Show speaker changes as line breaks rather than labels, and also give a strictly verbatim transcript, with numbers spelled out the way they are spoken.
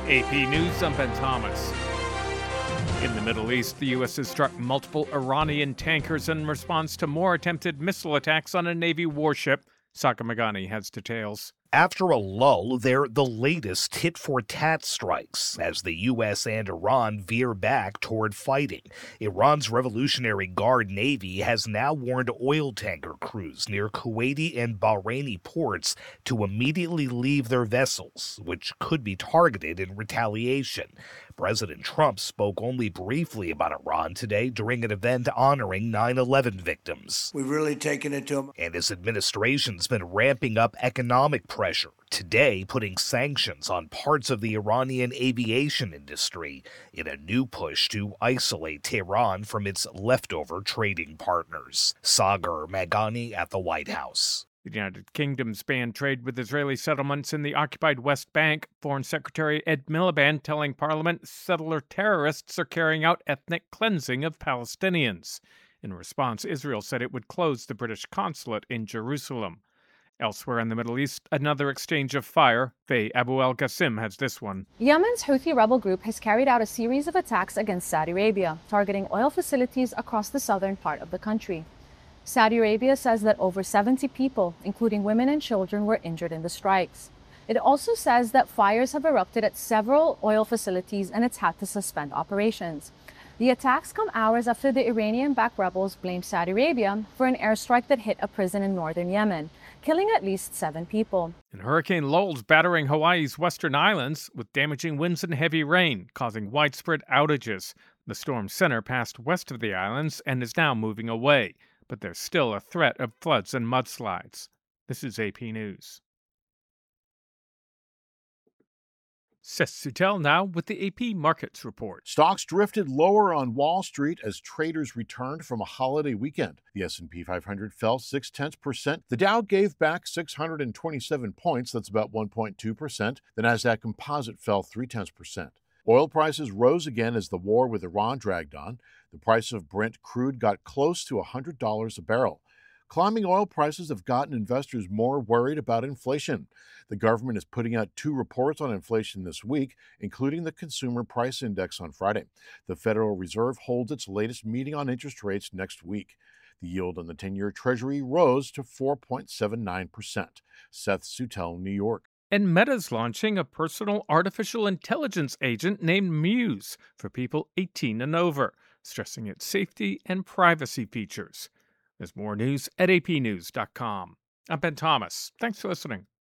A P News, I'm Ben Thomas. In the Middle East, the U S has struck multiple Iranian tankers in response to more attempted missile attacks on a Navy warship. Saka Magani has details.
After a lull, they're the latest tit-for-tat strikes as the U S and Iran veer back toward fighting. Iran's Revolutionary Guard Navy has now warned oil tanker crews near Kuwaiti and Bahraini ports to immediately leave their vessels, which could be targeted in retaliation. President Trump spoke only briefly about Iran today during an event honoring nine eleven victims.
We've really taken it to him.
And his administration's been ramping up economic pressure, today putting sanctions on parts of the Iranian aviation industry in a new push to isolate Tehran from its leftover trading partners. Sagar Magani at the White House.
The United Kingdom's banned trade with Israeli settlements in the occupied West Bank. Foreign Secretary Ed Miliband telling Parliament settler terrorists are carrying out ethnic cleansing of Palestinians. In response, Israel said it would close the British consulate in Jerusalem. Elsewhere in the Middle East, another exchange of fire. Faye Abu al-Qasim has this one.
Yemen's Houthi rebel group has carried out a series of attacks against Saudi Arabia, targeting oil facilities across the southern part of the country. Saudi Arabia says that over seventy people, including women and children, were injured in the strikes. It also says that fires have erupted at several oil facilities and it's had to suspend operations. The attacks come hours after the Iranian-backed rebels blamed Saudi Arabia for an airstrike that hit a prison in northern Yemen, killing at least seven people.
And Hurricane Lowell's battering Hawaii's western islands with damaging winds and heavy rain, causing widespread outages. The storm's center passed west of the islands and is now moving away, but there's still a threat of floods and mudslides. This is A P News. Seth Sutel now with the A P Markets Report.
Stocks drifted lower on Wall Street as traders returned from a holiday weekend. The S and P five hundred fell six tenths percent. The Dow gave back six hundred twenty-seven points, that's about one point two percent. The Nasdaq Composite fell three tenths percent. Oil prices rose again as the war with Iran dragged on. The price of Brent crude got close to one hundred dollars a barrel. Climbing oil prices have gotten investors more worried about inflation. The government is putting out two reports on inflation this week, including the Consumer Price Index on Friday. The Federal Reserve holds its latest meeting on interest rates next week. The yield on the ten-year Treasury rose to four point seven nine percent. Seth Sutel, New York.
And Meta's launching a personal artificial intelligence agent named Muse for people eighteen and over, stressing its safety and privacy features. There's more news at A P news dot com. I'm Ben Thomas. Thanks for listening.